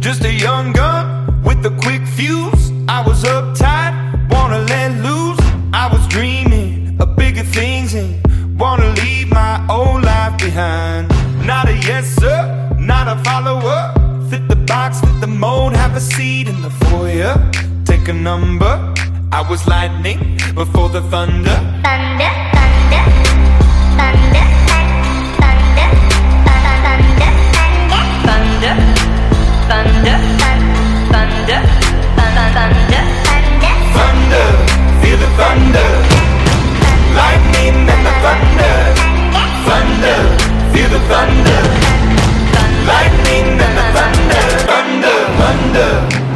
Just a young gun with a quick fuse. I was uptight, wanna let loose. I was dreaming of bigger things and wanna leave my old life behind. Not a yes sir, not a follower. Fit the box, fit the mold, have a seat in the foyer. Take a number. I was lightning before the thunder. Thunder, thunder, thunder, thunder, thunder, thunder, thunder, thunder, thunder, thunder, feel the thunder. Lightning and the thunder. Thunder, feel the thunder. Lightning and the thunder. Thunder, thunder,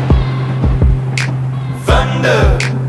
thunder.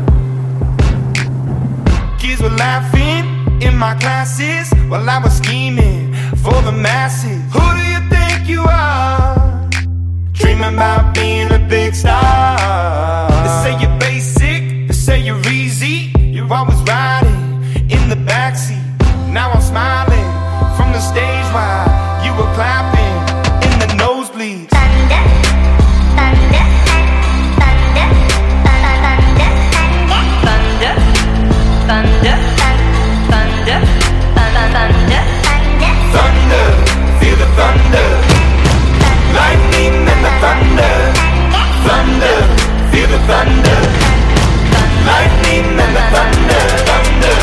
Kids were laughing in my classes while I was scheming for the masses. Who do you think you are? Dreaming about being a big star. They say you're basic, they say you're easy. You're always riding in the backseat. Now I'm smiling from the stage while you were clapping in the nosebleeds. thunder, thunder, thunder, thunder, thunder, thunder, thunder, thunder, Thunder, feel the thunder. Lightning and the thunder. Thunder, feel the thunder. Lightning and the thunder. Thunder.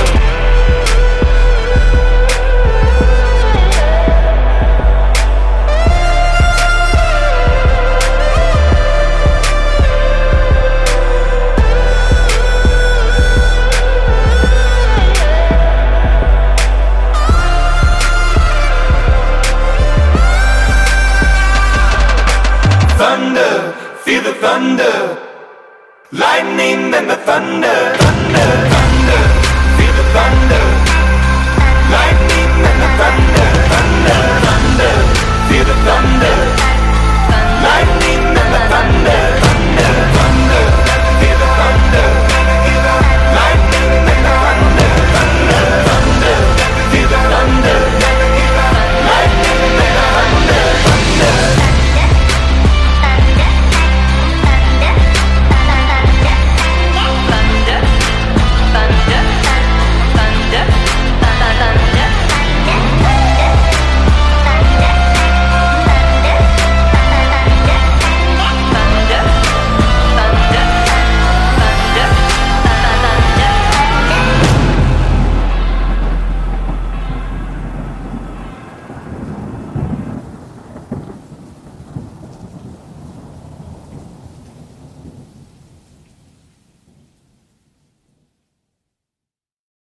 Thunder, feel the thunder. Lightning and the thunder. Thunder, thunder, feel the thunder. Lightning and the thunder. Thunder, thunder, feel the thunder.